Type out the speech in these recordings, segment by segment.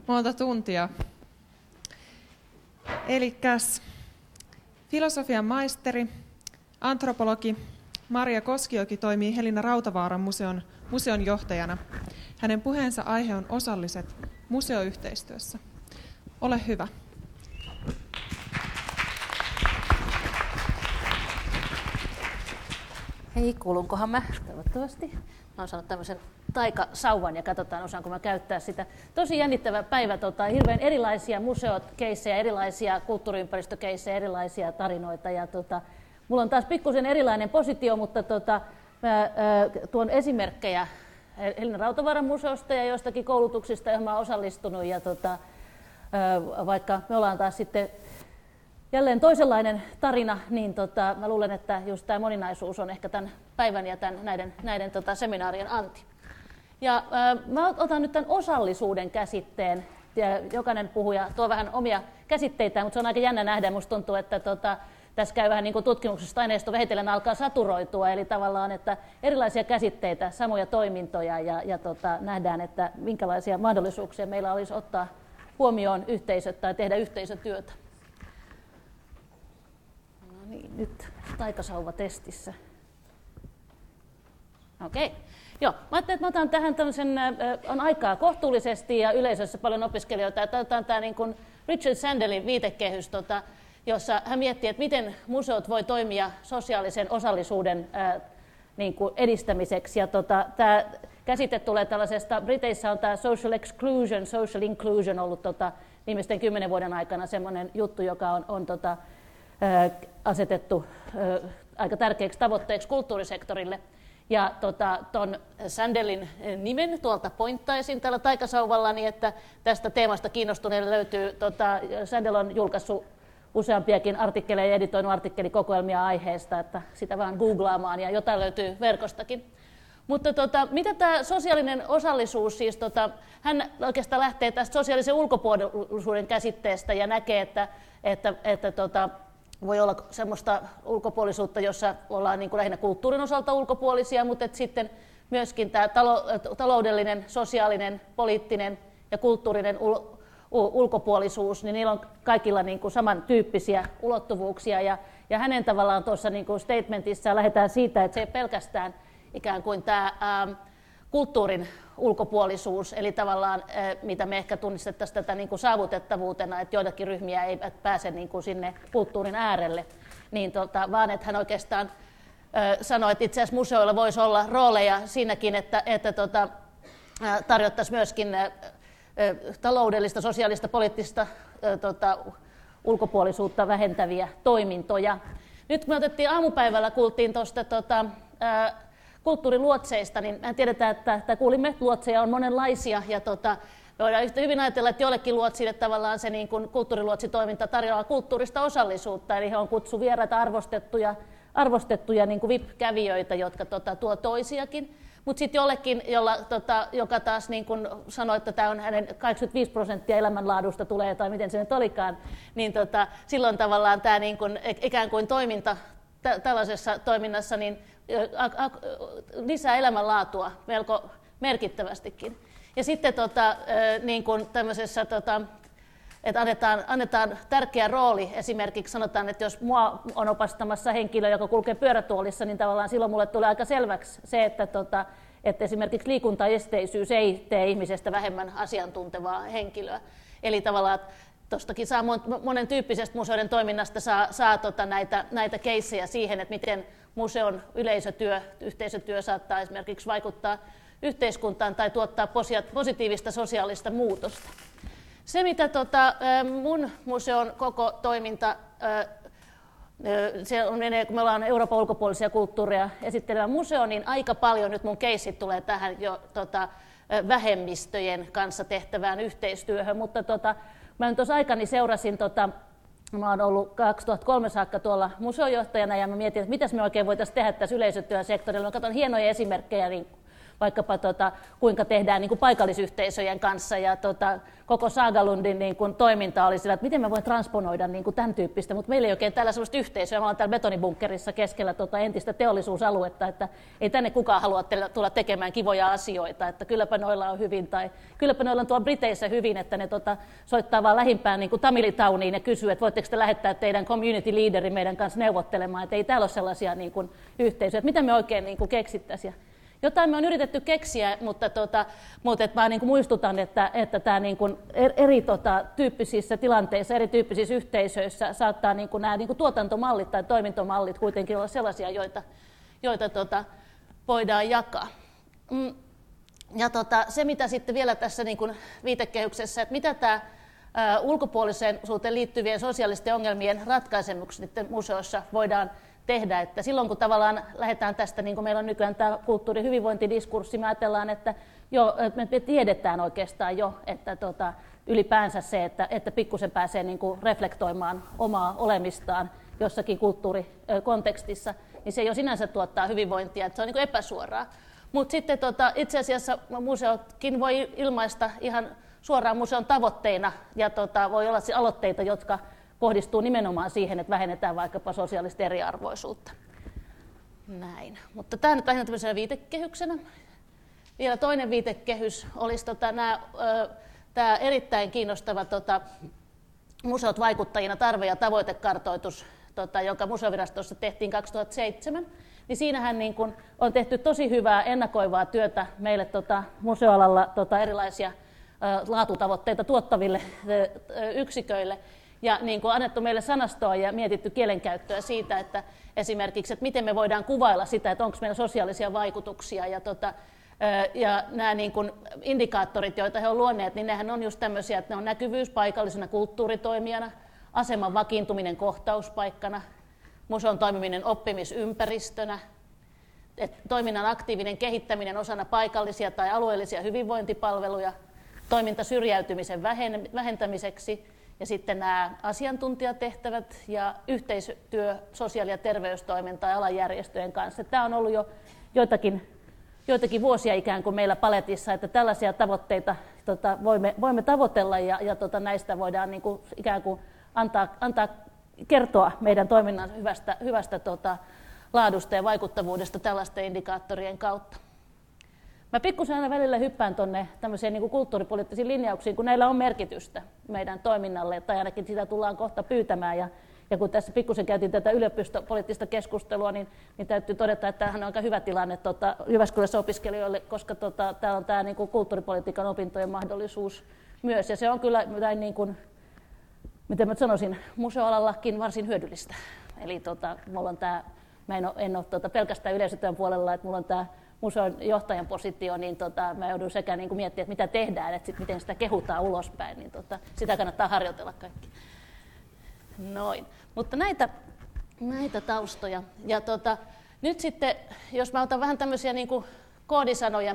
monta tuntia. Elikkäs filosofian maisteri, antropologi Maria Koskioki toimii Helina Rautavaaran museon johtajana. Hänen puheensa aihe on osalliset museoyhteistyössä. Ole hyvä. Hei, kuulunkohan mä? Toivottavasti. Mä oon saanut tämmöisen taikasauvan ja katsotaan, osaanko mä käyttää sitä. Tosi jännittävä päivä, hirveän erilaisia museokeissejä, erilaisia kulttuuriympäristökeissejä, erilaisia tarinoita. Ja mulla on taas pikkusen erilainen positio, mutta mä tuon esimerkkejä Helina Rautavaaran museosta ja joistakin koulutuksista, joihin mä oon osallistunut. Ja vaikka me ollaan taas sitten jälleen toisenlainen tarina, niin mä luulen, että just tämä moninaisuus on ehkä tämän päivän ja näiden seminaarien anti. Ja mä otan nyt tämän osallisuuden käsitteen. Ja jokainen puhuja tuo vähän omia käsitteitään, mutta se on aika jännä nähdä. Musta tuntuu, että tässä käy vähän niin kuin tutkimuksesta aineisto vähitellen alkaa saturoitua. Eli tavallaan, että erilaisia käsitteitä, samoja toimintoja ja nähdään, että minkälaisia mahdollisuuksia meillä olisi ottaa huomioon yhteisöt tai tehdä yhteisötyötä. Niin, nyt taikasauva testissä. Okei. Joo, mä ajattelin, että mä otan tähän tämmöisen, on aikaa kohtuullisesti ja yleisössä paljon opiskelijoita. Ja otetaan tämä niin kuin Richard Sandelin viitekehys, jossa hän miettii, että miten museot voi toimia sosiaalisen osallisuuden niin kuin edistämiseksi. Ja tämä käsite tulee tällaisesta, Briteissä on tämä social exclusion, social inclusion ollut viimeisten 10 vuoden aikana semmoinen juttu, joka on asetettu aika tärkeäksi tavoitteeksi kulttuurisektorille. Ja tuon Sandelin nimen tuolta pointtaisin tällä taikasauvallani, että tästä teemasta kiinnostuneille löytyy, Sandel on julkaissut useampiakin artikkeleja ja editoinut artikkelikokoelmia aiheesta, että sitä vaan googlaamaan ja jotain löytyy verkostakin. Mutta mitä tämä sosiaalinen osallisuus, siis hän oikeastaan lähtee tästä sosiaalisen ulkopuolisuuden käsitteestä ja näkee, että voi olla semmoista ulkopuolisuutta, jossa ollaan niin kuin lähinnä kulttuurin osalta ulkopuolisia, mutta sitten myöskin tämä taloudellinen, sosiaalinen, poliittinen ja kulttuurinen ulkopuolisuus, niin niillä on kaikilla niin kuin samantyyppisiä ulottuvuuksia. Ja hänen tavallaan tuossa niin kuin statementissa lähdetään siitä, että se ei pelkästään ikään kuin tämä kulttuurin ulkopuolisuus, eli tavallaan mitä me ehkä tunnistettaisiin tätä niin kuin saavutettavuutena, että joitakin ryhmiä eivät pääse niin kuin sinne kulttuurin äärelle, niin vaan että hän oikeastaan sanoi, että itse asiassa museoilla voisi olla rooleja siinäkin, että tarjottaisiin myöskin taloudellista, sosiaalista, poliittista ulkopuolisuutta vähentäviä toimintoja. Nyt me aamupäivällä kuultiin tuosta kulttuuriluotseista, niin tiedetään, että kuulimme, että luotseja on monenlaisia, ja me voidaan yhtä hyvin ajatella, että jollekin luotsille tavallaan se niin kuin kulttuuriluotsitoiminta tarjoaa kulttuurista osallisuutta, eli he on kutsu vieraita arvostettuja niin kuin VIP-kävijöitä, jotka tuo toisiakin. Mutta sitten jollekin, joka taas niin kun sanoi, että tämä on hänen 85% elämänlaadusta tulee, tai miten se nyt olikaan, niin silloin tavallaan tämä niin kun ikään kuin toiminta tällaisessa toiminnassa niin lisää elämänlaatua melko merkittävästikin. Ja sitten niin kun tämmöisessä, että annetaan tärkeä rooli, esimerkiksi sanotaan, että jos mua on opastamassa henkilö, joka kulkee pyörätuolissa, niin tavallaan silloin mulle tulee aika selväksi se, että esimerkiksi liikuntaesteisyys ei tee ihmisestä vähemmän asiantuntevaa henkilöä. Eli tavallaan tuostakin saa monen tyyppisestä museoiden toiminnasta saa näitä keissejä siihen, että miten museon yleisötyö, yhteisötyö saattaa esimerkiksi vaikuttaa yhteiskuntaan tai tuottaa positiivista sosiaalista muutosta. Se, mitä mun museon koko toiminta, kun me ollaan Euroopan ulkopuolisia kulttuureja esittelevä museo, niin aika paljon nyt mun keissit tulee tähän jo vähemmistöjen kanssa tehtävään yhteistyöhön, mutta mä nyt tuossa aikani seurasin, mä oon ollut 2003 saakka tuolla museojohtajana ja mä mietin, että mitäs me oikein voitaisiin tehdä tässä yleisötyösektorilla. Mä katson hienoja esimerkkejä niin vaikkapa kuinka tehdään niin kuin paikallisyhteisöjen kanssa ja koko Sagalundin niin kuin toiminta oli sillä, että miten me voin transponoida niin kuin tämän tyyppistä, mutta meillä ei oikein täällä sellaista yhteisöä, me ollaan täällä betonibunkkerissa keskellä entistä teollisuusaluetta, että ei tänne kukaan halua tulla tekemään kivoja asioita, että kylläpä noilla on hyvin tai kylläpä noilla on tuolla Briteissä hyvin, että ne soittaa vaan lähimpään niin kuin Tamilitowniin ja kysyy, että voitteko te lähettää teidän community leaderi meidän kanssa neuvottelemaan, että ei täällä ole sellaisia niin kuin yhteisöjä, että mitä me oikein niin kuin keksittäisiin. Jotain me on yritetty keksiä, mutta mä niin kuin muistutan, että tämä niin kuin eri tyyppisissä tilanteissa, erityyppisissä yhteisöissä saattaa niin kuin nämä niin kuin tuotantomallit tai toimintomallit kuitenkin olla sellaisia, joita voidaan jakaa. Ja se, mitä sitten vielä tässä niin kuin viitekehyksessä, että mitä tämä ulkopuolisuuteen liittyvien sosiaalisten ongelmien ratkaisemiseksi museossa voidaan tehdä, että silloin kun tavallaan lähdetään tästä, niin kuin meillä on nykyään tämä kulttuuri- hyvinvointidiskurssi, me ajatellaan, että me tiedetään oikeastaan jo, että ylipäänsä se, että pikkusen pääsee niin kuin reflektoimaan omaa olemistaan jossakin kulttuurikontekstissa, niin se jo sinänsä tuottaa hyvinvointia, että se on niin kuin epäsuoraa. Mutta sitten itse asiassa museotkin voi ilmaista ihan suoraan museon tavoitteina, ja voi olla aloitteita, jotka kohdistuu nimenomaan siihen, että vähennetään vaikkapa sosiaalista eriarvoisuutta. Näin. Mutta tämä nyt lähinnä tämmöisenä viitekehyksenä. Vielä toinen viitekehys olisi tämä erittäin kiinnostava museot vaikuttajina tarve- ja tavoitekartoitus, joka Museovirastossa tehtiin 2007. Niin siinähän niin kun on tehty tosi hyvää ennakoivaa työtä meille museoalalla erilaisia laatutavoitteita tuottaville yksiköille. Ja niin kuin annettu meille sanastoa ja mietitty kielenkäyttöä siitä, että esimerkiksi, että miten me voidaan kuvailla sitä, että onko meillä sosiaalisia vaikutuksia. Ja nämä niin kuin indikaattorit, joita he ovat luonneet, niin nehän on just tämmöisiä, että ne on näkyvyys paikallisena kulttuuritoimijana, aseman vakiintuminen kohtauspaikkana, museon toimiminen oppimisympäristönä, toiminnan aktiivinen kehittäminen osana paikallisia tai alueellisia hyvinvointipalveluja, toiminta syrjäytymisen vähentämiseksi, ja sitten nämä asiantuntijatehtävät ja yhteistyö sosiaali- ja terveystoiminta ja alajärjestöjen kanssa. Tämä on ollut jo joitakin vuosia ikään kuin meillä paletissa, että tällaisia tavoitteita voimme tavoitella ja näistä voidaan niin kuin ikään kuin antaa kertoa meidän toiminnan hyvästä laadusta ja vaikuttavuudesta tällaisten indikaattorien kautta. Mä pikkusen aina välillä hyppään tuonne tämmöisiin niin kuin kulttuuripoliittisiin linjauksiin, kun näillä on merkitystä meidän toiminnalle, tai ainakin sitä tullaan kohta pyytämään. Ja kun tässä pikkusen käytiin tätä yliopistopoliittista keskustelua, niin täytyy todeta, että tämähän on aika hyvä tilanne Jyväskylässä opiskelijoille, koska täällä on tämä niin kuin kulttuuripolitiikan opintojen mahdollisuus myös. Ja se on kyllä, niin kuin, miten mä sanoisin, museoalallakin varsin hyödyllistä. Eli mulla on tämä, en ole pelkästään yleisötyön puolella, että mulla on tämä museon johtajan positio, niin mä joudun sekä niin kuin miettimään, että mitä tehdään, että miten sitä kehutaan ulospäin, niin sitä kannattaa harjoitella kaikki. Noin. Mutta näitä taustoja. Ja nyt sitten, jos mä otan vähän tämmöisiä niin kuin koodisanoja,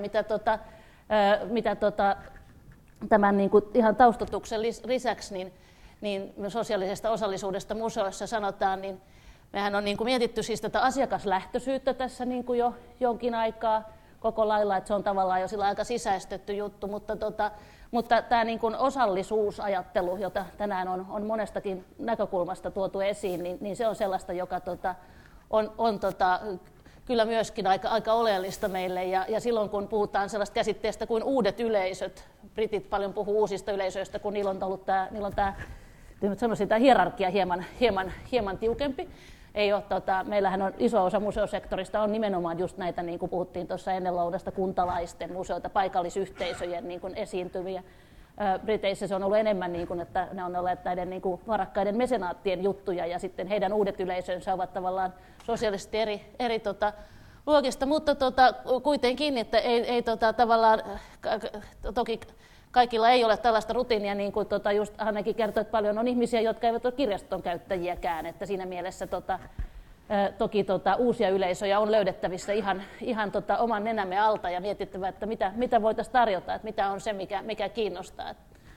mitä tämän niin kuin ihan taustatuksen lisäksi, niin sosiaalisesta osallisuudesta museoissa sanotaan, niin mehän on niin kuin mietitty siis tätä asiakaslähtöisyyttä tässä niin kuin jo jonkin aikaa koko lailla, että se on tavallaan jo sillä aika sisäistetty juttu, mutta tämä niin kuin osallisuusajattelu, jota tänään on monestakin näkökulmasta tuotu esiin, niin se on sellaista, joka on kyllä myöskin aika oleellista meille. Ja silloin kun puhutaan sellaista käsitteestä kuin uudet yleisöt, britit paljon puhuu uusista yleisöistä, kun niillä on ollut tämä sanoisin, tämä hierarkia hieman tiukempi. Ei ole, meillähän on iso osa museosektorista on nimenomaan just näitä, niin kuin puhuttiin tuossa ennen lounasta, kuntalaisten museoita, paikallisyhteisöjen niin kuin esiintyviä. Briteissä se on ollut enemmän, niin kuin, että ne on olleet näiden niin kuin varakkaiden mesenaattien juttuja, ja sitten heidän uudet yleisönsä ovat tavallaan sosiaalisesti eri luokista, mutta kuitenkin, että ei tavallaan, toki kaikilla ei ole tällaista rutiinia, niin kuin just Hannekin kertoi, että paljon on ihmisiä, jotka eivät ole kirjaston käyttäjiäkään, että siinä mielessä toki uusia yleisöjä on löydettävissä ihan oman nenämme alta ja mietittävä, että mitä voitaisiin tarjota, että mitä on se, mikä kiinnostaa.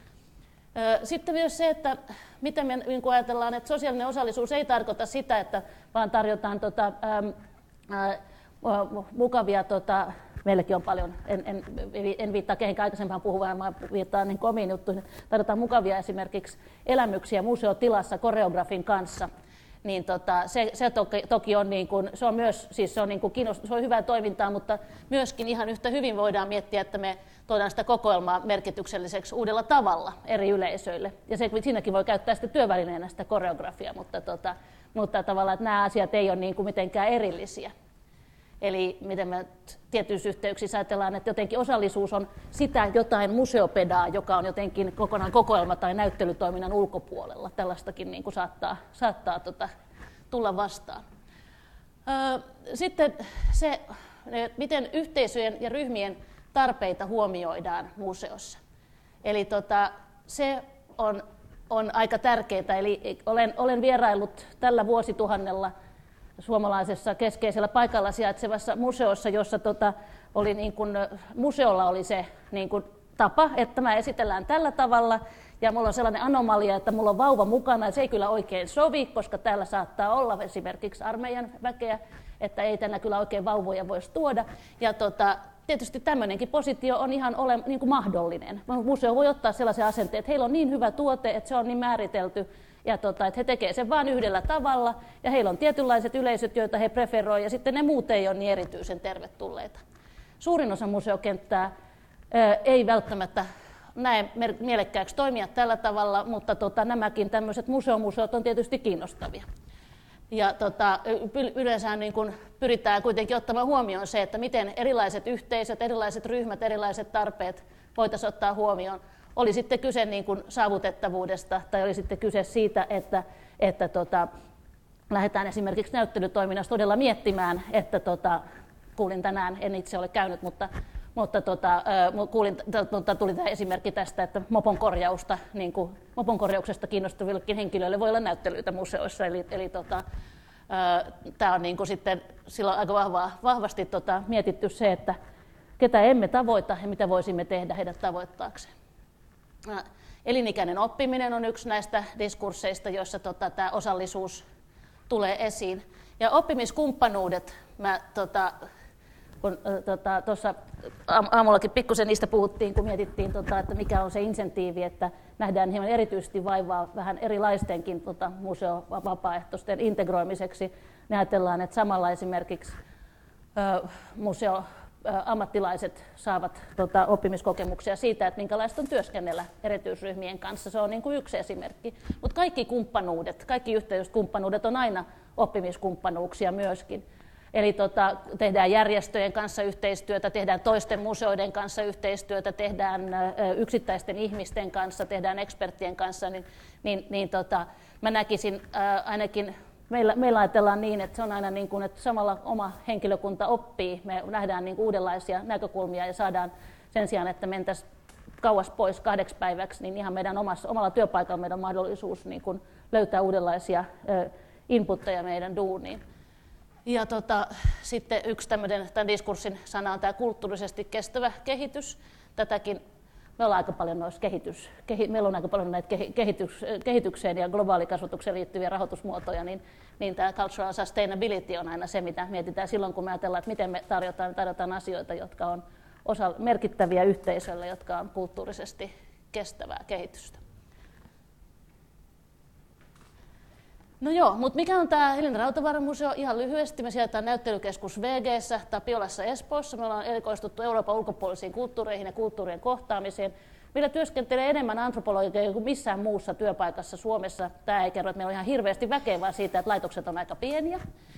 Sitten myös se, että miten me niin ajatellaan, että sosiaalinen osallisuus ei tarkoita sitä, että vaan tarjotaan mukavia meilläkin on paljon, en viittaa kehenkään aikaisempaan puhuvaan, vaan viittaan niin omiin juttuihin. Tarjotaan mukavia esimerkiksi elämyksiä museotilassa koreografin kanssa. Niin se toki on, niin kuin, se on myös, siis se on, niin kuin, se on hyvää toimintaa, mutta myöskin ihan yhtä hyvin voidaan miettiä, että me tuodaan sitä kokoelmaa merkitykselliseksi uudella tavalla eri yleisöille. Ja siinäkin voi käyttää sitä työvälineenä sitä koreografiaa, mutta tavallaan että nämä asiat ei ole niin kuin mitenkään erillisiä. Eli miten me tietyissä yhteyksissä ajatellaan, että jotenkin osallisuus on sitä jotain museopedaa, joka on jotenkin kokonaan kokoelma- tai näyttelytoiminnan ulkopuolella. Tällaistakin niin kuin saattaa tulla vastaan. Sitten se, miten yhteisöjen ja ryhmien tarpeita huomioidaan museossa. Eli se on aika tärkeää. Eli olen vieraillut tällä vuosituhannella suomalaisessa keskeisellä paikalla sijaitsevassa museossa, jossa oli niin kuin, museolla oli se niin kuin tapa, että mä esitellään tällä tavalla, ja mulla on sellainen anomalia, että mulla on vauva mukana, ja se ei kyllä oikein sovi, koska täällä saattaa olla esimerkiksi armeijan väkeä, että ei tänne kyllä oikein vauvoja voisi tuoda. Ja tietysti tämmöinenkin positio on ihan niin kuin mahdollinen. Museo voi ottaa sellaisen asenteen, että heillä on niin hyvä tuote, että se on niin määritelty, ja että he tekevät sen vain yhdellä tavalla, ja heillä on tietynlaiset yleisöt, joita he preferoivat, ja sitten ne muut ei ole niin erityisen tervetulleita. Suurin osa museokenttää ei välttämättä näe mielekkääksi toimia tällä tavalla, mutta nämäkin tämmöiset museomuseot on tietysti kiinnostavia. Ja yleensä niin kun pyritään kuitenkin ottamaan huomioon se, että miten erilaiset yhteisöt, erilaiset ryhmät, erilaiset tarpeet voitaisiin ottaa huomioon. Oli sitten kyse niin kuin saavutettavuudesta tai oli sitten kyse siitä, että lähdetään esimerkiksi näyttelytoiminnassa todella miettimään, että kuulin tänään, en itse ole käynyt, mutta tuli tämä esimerkki tästä, että mopon korjauksesta kiinnostavillekin henkilöille voi olla näyttelyitä museoissa. Eli tämä on niin kuin sitten silloin aika vahvasti mietitty se, että ketä emme tavoita ja mitä voisimme tehdä heidät tavoittaakseen. Elinikäinen oppiminen on yksi näistä diskursseista, joissa tämä osallisuus tulee esiin. Ja oppimiskumppanuudet, kun tuossa aamullakin pikkusen niistä puhuttiin, kun mietittiin, että mikä on se insentiivi, että nähdään hieman erityisesti vaivaa vähän erilaistenkin museovapaaehtoisten integroimiseksi. Me ajatellaan, että samalla esimerkiksi ammattilaiset saavat oppimiskokemuksia siitä, että minkälaista on työskennellä erityisryhmien kanssa. Se on niin kuin yksi esimerkki. Mutta kaikki kumppanuudet, kaikki yhteiskumppanuudet on aina oppimiskumppanuuksia myöskin. Eli tehdään järjestöjen kanssa yhteistyötä, tehdään toisten museoiden kanssa yhteistyötä, tehdään yksittäisten ihmisten kanssa, tehdään eksperttien kanssa. Mä näkisin ainakin, meillä ajatellaan niin, että se on aina niin kuin, että samalla oma henkilökunta oppii. Me nähdään niin kuin uudenlaisia näkökulmia ja saadaan sen sijaan, että mentäisiin kauas pois 2 päiväksi, niin ihan meidän omalla työpaikalla meidän on mahdollisuus niin kuin löytää uudenlaisia inputteja meidän duuniin. Ja sitten yksi tämän diskurssin sana on tämä kulttuurisesti kestävä kehitys. Tätäkin me ollaan aika paljon meillä on aika paljon näitä kehitykseen ja globaalikasvatukseen liittyviä rahoitusmuotoja, niin tämä cultural sustainability on aina se, mitä mietitään silloin, kun me ajatellaan, että miten me tarjotaan asioita, jotka on merkittäviä yhteisölle, jotka on kulttuurisesti kestävää kehitystä. No joo, mutta mikä on tämä Elina Rautavaaran museo? Ihan lyhyesti, me sijaitsemme näyttelykeskus VG:ssä Tapiolassa Espoossa. Me ollaan erikoistuttu Euroopan ulkopuolisiin kulttuureihin ja kulttuurien kohtaamiseen. Meillä työskentelee enemmän antropologeja kuin missään muussa työpaikassa Suomessa. Tämä ei kerro, että meillä on ihan hirveästi väkeä, vaan siitä, että laitokset on aika pieniä.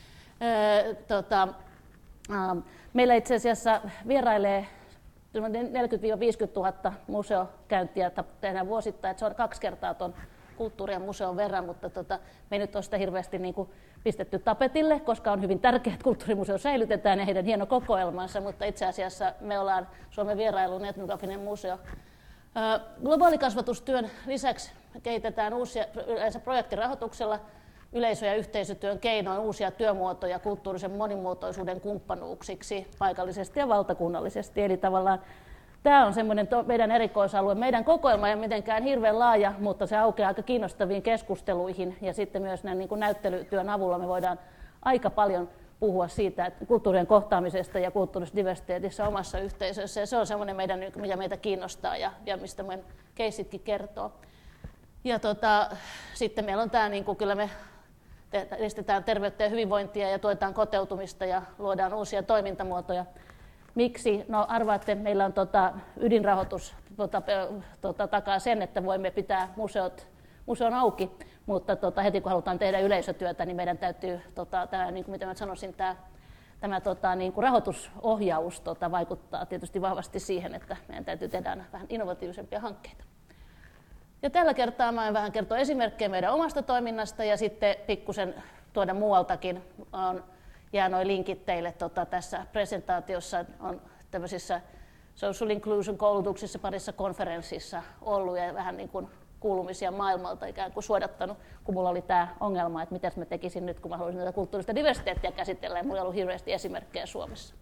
Meillä itse asiassa vierailee 40-50 000 museokäyntiä tehdään vuosittain, että se on 2 kertaa tuon kulttuuri- ja museon verran, mutta me ei nyt ole sitä hirveästi niin kuin pistetty tapetille, koska on hyvin tärkeää, että kulttuurimuseo säilytetään ja heidän hieno kokoelmansa, mutta itse asiassa me ollaan Suomen vierailun etnografinen museo. Globaalikasvatustyön lisäksi kehitetään uusia projektirahoituksella yleisö- ja yhteisötyön keinoin uusia työmuotoja kulttuurisen monimuotoisuuden kumppanuuksiksi paikallisesti ja valtakunnallisesti. Eli tavallaan tämä on semmoinen meidän erikoisalue. Meidän kokoelma ei ole mitenkään hirveän laaja, mutta se aukeaa aika kiinnostaviin keskusteluihin. Ja sitten myös niin kuin näyttelytyön avulla me voidaan aika paljon puhua siitä, että kulttuurien kohtaamisesta ja kulttuurisesta diversiteetissa omassa yhteisössä. Ja se on semmoinen, mikä meitä kiinnostaa ja mistä meidän keissitkin kertoo. Ja sitten meillä on tämä, niin kuin kyllä me edistetään terveyttä ja hyvinvointia ja tuetaan koteutumista ja luodaan uusia toimintamuotoja. Miksi? No arvaatte, meillä on ydinrahoitus takaa sen, että voimme pitää museon auki, mutta heti kun halutaan tehdä yleisötyötä, niin meidän täytyy, niin kuin mitä mä sanoisin, tämä niin kuin rahoitusohjaus vaikuttaa tietysti vahvasti siihen, että meidän täytyy tehdä vähän innovatiivisempia hankkeita. Ja tällä kertaa mä vähän kertoa esimerkkejä meidän omasta toiminnasta ja sitten pikkusen tuoda muualtakin. Jää noin linkit teille tässä presentaatiossa. On tämmöisissä social inclusion koulutuksissa parissa konferenssissa ollut ja vähän niin kuin kuulumisia maailmalta ikään kuin suodattanut, kun mulla oli tämä ongelma, että mitä mä tekisin nyt, kun mä haluaisin tätä kulttuurista diversiteettiä käsitellä ja mulla ei ollut hirveästi esimerkkejä Suomessa.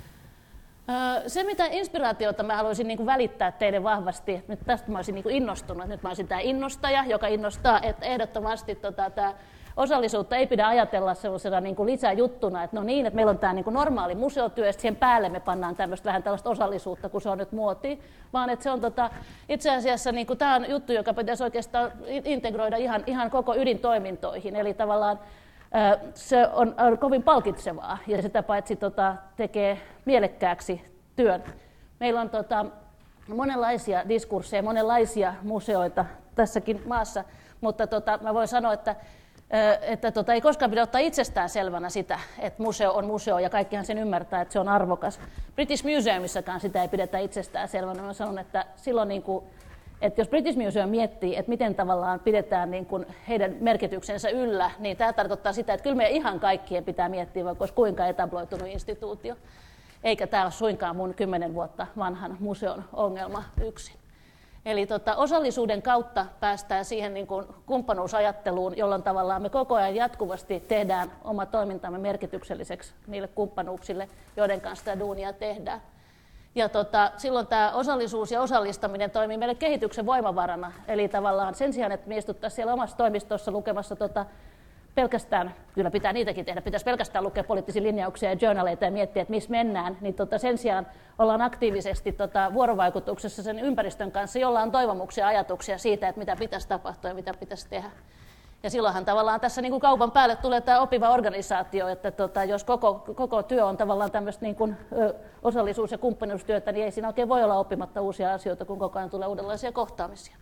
Se, mitä inspiraatiota mä haluaisin niin kuin välittää teille vahvasti, nyt tästä mä olisin niin kuin innostunut, nyt mä olisin tämä innostaja, joka innostaa, että ehdottomasti tämä osallisuutta ei pidä ajatella sellaisena niin kuin lisäjuttuna, että no niin, että meillä on tämä niin kuin normaali museotyö, ja siihen päälle me pannaan vähän tällaista osallisuutta, kun se on nyt muoti, vaan että se on itse asiassa niin kuin, tämä on juttu, joka pitäisi oikeastaan integroida ihan koko ydintoimintoihin, eli tavallaan se on kovin palkitsevaa ja sitä paitsi tekee mielekkääksi työn. Meillä on monenlaisia diskursseja, monenlaisia museoita tässäkin maassa, mutta mä voin sanoa, että ei koskaan pidä ottaa itsestään selvänä sitä, että museo on museo ja kaikkihan sen ymmärtää, että se on arvokas. British Museumissakaan sitä ei pidetä itsestään selvänä. Mä sanon, että silloin että jos British Museum miettii, että miten tavallaan pidetään niin kuin heidän merkityksensä yllä, niin tämä tarkoittaa sitä, että kyllä meidän ihan kaikkien pitää miettiä, vaikka olisi kuinka etabloitunut instituutio. Eikä tämä ole suinkaan mun 10 vuotta vanhan museon ongelma yksin. Eli osallisuuden kautta päästään siihen niin kuin kumppanuusajatteluun, jolloin tavallaan me koko ajan jatkuvasti tehdään oma toimintamme merkitykselliseksi niille kumppanuuksille, joiden kanssa sitä duunia tehdään. Ja silloin tämä osallisuus ja osallistaminen toimii meille kehityksen voimavarana. Eli tavallaan sen sijaan, että me istuttaisiin siellä omassa toimistossa lukemassa pelkästään, kyllä pitää niitäkin tehdä, pitäisi pelkästään lukea poliittisia linjauksia ja journaleita ja miettiä, että missä mennään, niin sen sijaan ollaan aktiivisesti vuorovaikutuksessa sen ympäristön kanssa, jolla on toivomuksia ja ajatuksia siitä, että mitä pitäisi tapahtua ja mitä pitäisi tehdä. Ja silloinhan tavallaan tässä niin kuin kaupan päälle tulee tämä opiva organisaatio, että jos koko työ on tavallaan tämmöistä niin kuin osallisuus- ja kumppanuustyötä, niin ei siinä oikein voi olla oppimatta uusia asioita, kun koko ajan tulee uudenlaisia kohtaamisia.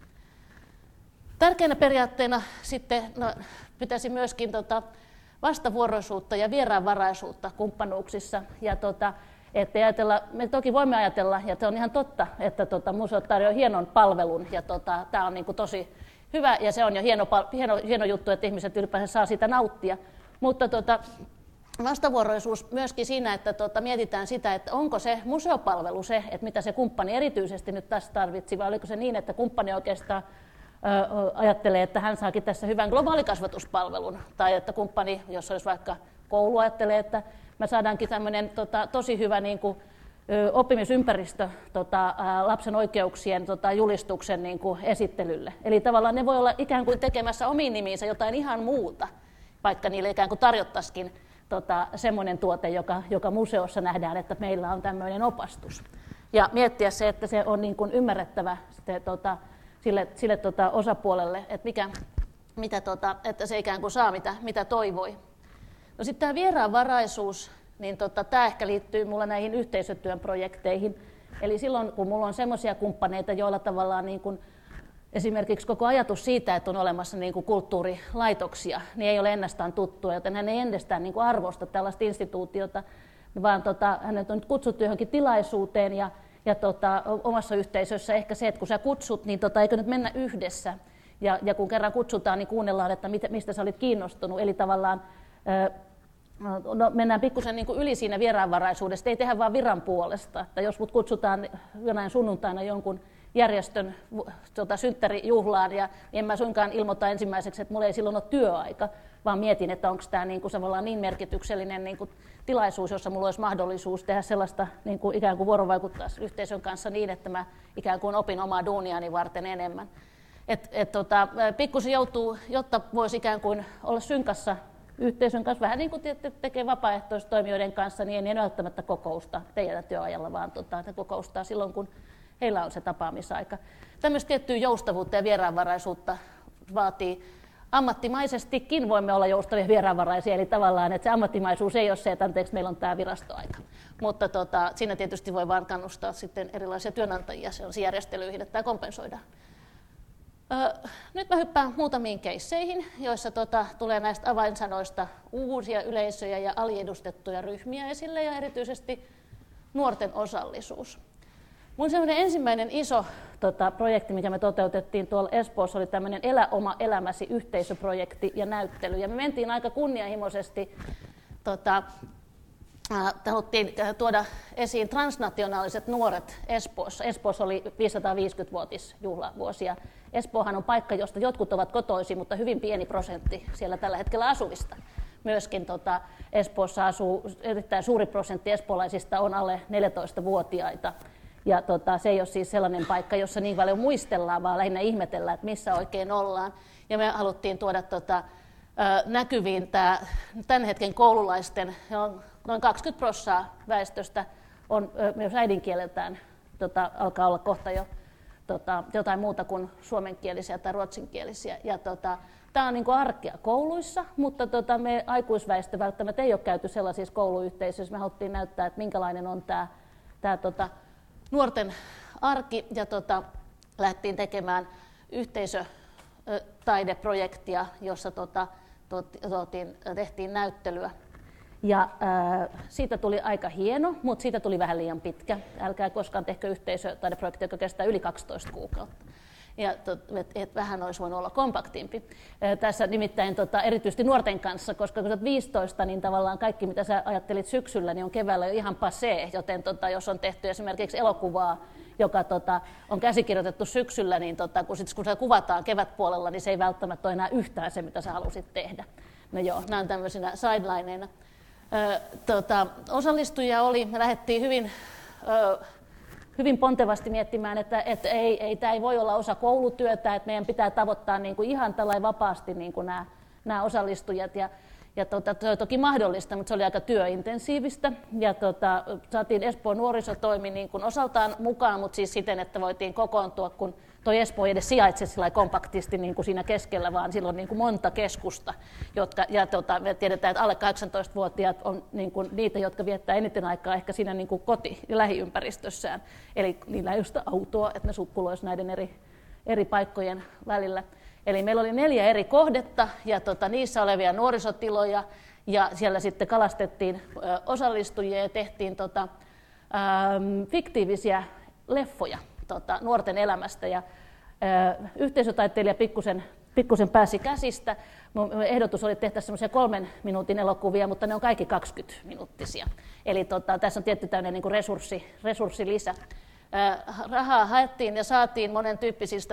Tärkeänä periaatteena sitten pitäisi myöskin vastavuoroisuutta ja vieraanvaraisuutta kumppanuuksissa. Ja että me toki voimme ajatella, ja se on ihan totta, että museot tarjoaa hienon palvelun, ja tämä on niin kuin tosi hyvä, ja se on jo hieno juttu, että ihmiset ylipäänsä saa siitä nauttia. Mutta vastavuoroisuus myöskin siinä, että mietitään sitä, että onko se museopalvelu se, että mitä se kumppani erityisesti nyt tässä tarvitsi, vai oliko se niin, että kumppani oikeastaan ajattelee, että hän saakin tässä hyvän globaalikasvatuspalvelun, tai että kumppani, jos olisi vaikka koulu, ajattelee, että me saadaankin tämmöinen tosi hyvä niin kuin, oppimisympäristö lapsen oikeuksien julistuksen niin kuin esittelylle. Eli tavallaan ne voi olla ikään kuin tekemässä omiin nimiinsä jotain ihan muuta, vaikka niille ikään kuin tarjottaisikin semmoinen tuote, joka museossa nähdään, että meillä on tämmöinen opastus. Ja miettiä se, että se on niin kuin ymmärrettävä sitten, sille osapuolelle, että, että se ikään kuin saa mitä toivoi. No sitten tämä vieraanvaraisuus, niin tämä ehkä liittyy mulla näihin yhteisötyön projekteihin. Eli silloin, kun mulla on semmoisia kumppaneita, joilla tavallaan niin kuin esimerkiksi koko ajatus siitä, että on olemassa niin kuin kulttuurilaitoksia, niin ei ole ennestään tuttua, joten hän ei ennestään niin kuin arvosta tällaista instituutiota, vaan hänet on nyt kutsuttu johonkin tilaisuuteen ja omassa yhteisössä ehkä se, että kun sä kutsut, niin eikö nyt mennä yhdessä. Ja kun kerran kutsutaan, niin kuunnellaan, että mistä sä olit kiinnostunut. Eli tavallaan mennään pikkusen niin kuin yli siinä vieraanvaraisuudesta, ei tehdä vaan viran puolesta. Että jos mut kutsutaan jonain sunnuntaina jonkun järjestön synttärijuhlaan, ja en mä suinkaan ilmoita ensimmäiseksi, että mulla ei silloin ole työaika, vaan mietin, että onko tämä niin merkityksellinen niin kuin tilaisuus, jossa mulla olisi mahdollisuus tehdä sellaista niin kuin ikään kuin vuorovaikuttaa yhteisön kanssa niin, että mä ikään kuin opin omaa duuniani varten enemmän. Pikkusen joutuu, jotta voisi ikään kuin olla synkassa yhteisön kanssa, vähän niin kuin tekee vapaaehtoistoimijoiden kanssa, niin ei välttämättä kokousta teidän työajalla, vaan kokoustaa silloin, kun heillä on se tapaamisaika. Tämmöistä tiettyä joustavuutta ja vieraanvaraisuutta vaatii. Ammattimaisestikin voimme olla joustavia vieraanvaraisia, eli tavallaan, että se ammattimaisuus ei ole se, että anteeksi, meillä on tämä virastoaika. Mutta siinä tietysti voi vaan kannustaa sitten erilaisia työnantajia sellaisiin järjestelyihin, että tämä kompensoidaan. Nyt mä hyppään muutamiin keisseihin, joissa tulee näistä avainsanoista uusia yleisöjä ja aliedustettuja ryhmiä esille ja erityisesti nuorten osallisuus. Mun ensimmäinen iso projekti, mikä me toteutettiin tuolla Espoossa, oli tämmöinen Elä oma elämäsi yhteisöprojekti ja näyttely. Ja me mentiin aika kunnianhimoisesti, haluttiin tuoda esiin transnationaaliset nuoret Espoossa. Espoossa oli 550-vuotisjuhlavuosi. Ja Espoohan on paikka, josta jotkut ovat kotoisin, mutta hyvin pieni prosentti siellä tällä hetkellä asuvista. Myöskin Espoossa asuu erittäin suuri prosentti espoolaisista on alle 14-vuotiaita. Ja se ei ole siis sellainen paikka, jossa niin paljon muistellaan, vaan lähinnä ihmetellään, että missä oikein ollaan. Ja me haluttiin tuoda näkyviin tämän hetken koululaisten, noin 20% väestöstä on myös äidinkieleltään, alkaa olla kohta jo jotain muuta kuin suomenkielisiä tai ruotsinkielisiä. Ja tämä on niin kuin arkea kouluissa, mutta me aikuisväestö välttämättä ei ole käyty sellaisissa kouluyhteisöissä. Me haluttiin näyttää, että minkälainen on tämä nuorten arki, ja lähdettiin tekemään yhteisötaideprojektia, jossa tehtiin näyttelyä. Ja siitä tuli aika hieno, mutta siitä tuli vähän liian pitkä. Älkää koskaan tehkö yhteisötaideprojektia, joka kestää yli 12 kuukautta. Ja vähän olisi voinut olla kompaktimpi. Tässä nimittäin erityisesti nuorten kanssa, koska kun olet 15, niin tavallaan kaikki mitä sä ajattelit syksyllä, niin on keväällä jo ihan passé, joten jos on tehty esimerkiksi elokuvaa, joka on käsikirjoitettu syksyllä, niin kun se kuvataan kevätpuolella, niin se ei välttämättä ole enää yhtään se, mitä sä halusit tehdä. No joo, nämä on tämmöisinä sidelineina. Osallistujia oli, me lähdettiin hyvin pontevasti miettimään, että tämä ei voi olla osa koulutyötä, että meidän pitää tavoittaa niin kuin ihan tällainen vapaasti niin kuin nämä osallistujat. Ja se oli toki mahdollista, mutta se oli aika työintensiivistä. Ja saatiin Espoon nuorisotoimi niin kuin osaltaan mukaan, mutta siis siten, että voitiin kokoontua, kun tuo Espoo ei edes sijaitse kompaktisti niin kuin siinä keskellä, vaan silloin niin kuin monta keskusta. Me tiedetään, että alle 18-vuotiaat on niin kuin niitä, jotka viettää eniten aikaa ehkä siinä niin kuin koti- ja lähiympäristössään. Eli niillä ei ole sitä autoa, että ne sukkuloisi näiden eri paikkojen välillä. Eli meillä oli 4 eri kohdetta ja niissä olevia nuorisotiloja, ja siellä sitten kalastettiin osallistujia ja tehtiin fiktiivisiä leffoja nuorten elämästä. Ja yhteisötaiteilija pikkusen pääsi käsistä. Mun ehdotus oli tehdä semmoisia 3 minuutin elokuvia, mutta ne on kaikki 20-minuuttisia. Eli tässä on tietty tämmöinen niin kuin resurssilisä. Rahaa haettiin ja saatiin monentyyppisiltä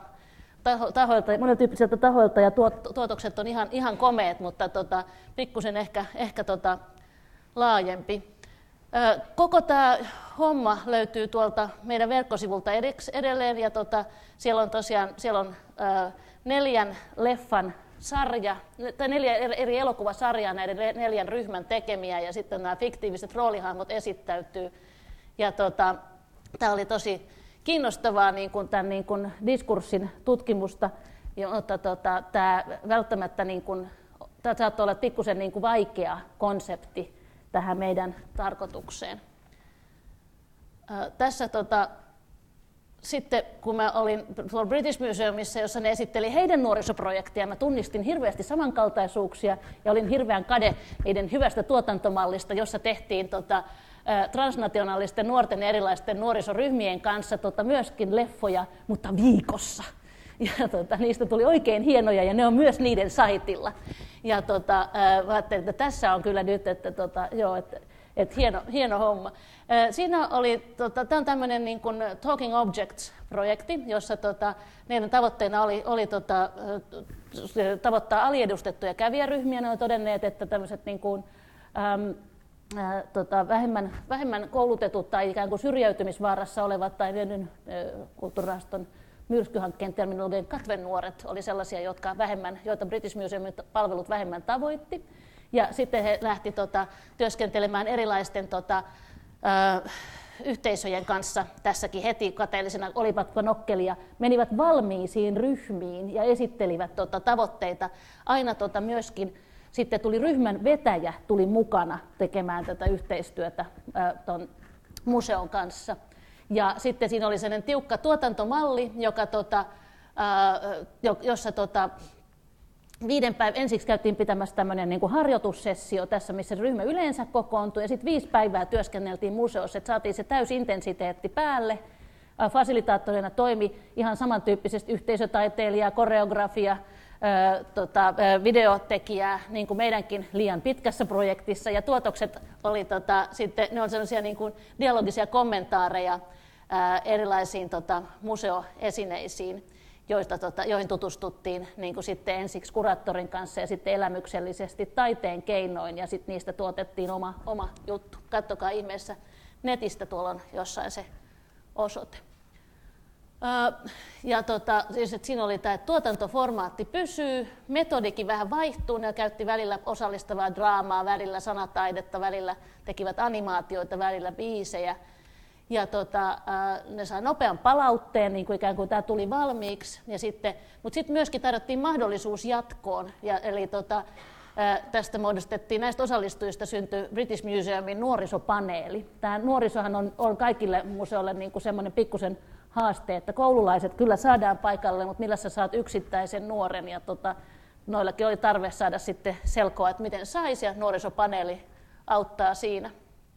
tahoilta ja tuotokset on ihan komeet, mutta pikkusen ehkä laajempi. Koko tämä homma löytyy tuolta meidän verkkosivulta edelleen, ja siellä on 4 leffan sarja, tai 4 eri elokuvasarjaa näiden 4 ryhmän tekemiä, ja sitten nämä fiktiiviset roolihahmot esittäytyy. Ja tämä oli tosi kiinnostavaa tämän diskurssin tutkimusta, mutta tämä välttämättä tämä saattoi olla pikkusen vaikea konsepti tähän meidän tarkoitukseen. Tässä sitten kun mä olin tuolla British Museumissa, jossa ne esitteli heidän nuorisoprojektia, mä tunnistin hirveästi samankaltaisuuksia ja olin hirveän kade heidän hyvästä tuotantomallista, jossa tehtiin transnationaalisten nuorten ja erilaisten nuorisoryhmien kanssa myöskin leffoja, mutta viikossa. Ja niistä tuli oikein hienoja ja ne on myös niiden saitilla. Ja ajattelin, että tässä on kyllä nyt, että hieno homma. Siinä oli, tämä on tämmöinen niin kuin Talking Objects-projekti, jossa niiden tavoitteena oli tavoittaa aliedustettuja kävijäryhmiä. Ne on todenneet, että tämmöiset niin kuin, vähemmän koulutetut tai ikään kuin syrjäytymisvaarassa olevat tai kulttuurirahaston myrskyhankkeen terminologian katvenuoret oli sellaisia, joita British Museumin palvelut vähemmän tavoitti. Ja sitten he lähti työskentelemään erilaisten yhteisöjen kanssa tässäkin heti kateellisena, olivatko nokkelia, menivät valmiisiin ryhmiin ja esittelivät tavoitteita. Aina myöskin sitten tuli ryhmän vetäjä tuli mukana tekemään tätä yhteistyötä ton museon kanssa. Ja sitten siinä oli sellainen tiukka tuotantomalli, jossa 5 päivän ensiksi käytiin pitämässä tämmöinen niin kuin harjoitussessio tässä, missä ryhmä yleensä kokoontui, ja sitten 5 päivää työskenneltiin museossa, että saatiin se täysintensiteetti päälle. Fasilitaattorina toimi ihan samantyyppisesti yhteisötaiteilija, koreografia, videotekijää, niin kuin meidänkin liian pitkässä projektissa, ja tuotokset oli sitten, ne on sellaisia niin kuin dialogisia kommentaareja erilaisiin museoesineisiin, joihin tutustuttiin niin kuin sitten ensiksi kuraattorin kanssa ja sitten elämyksellisesti taiteen keinoin, ja sitten niistä tuotettiin oma juttu. Katsokaa ihmeessä netistä, tuolla on jossain se osoite. Ja siis, että siinä oli tämä, että tuotantoformaatti pysyy, metodikin vähän vaihtuu, ne käytti välillä osallistavaa draamaa, välillä sanataidetta, välillä tekivät animaatioita, välillä biisejä. Ja ne sai nopean palautteen, niin kuin ikään kuin tämä tuli valmiiksi. Mutta sitten myöskin tarjottiin mahdollisuus jatkoon. Eli tästä muodostettiin, näistä osallistujista syntyi British Museumin nuorisopaneeli. Tämä nuorisohan on kaikille museoille niin kuin semmoinen pikkusen haaste, että koululaiset kyllä saadaan paikalle, mutta millä sä saat yksittäisen nuoren. Ja noillakin oli tarve saada sitten selkoa, että miten saisi, ja nuorisopaneeli auttaa siinä.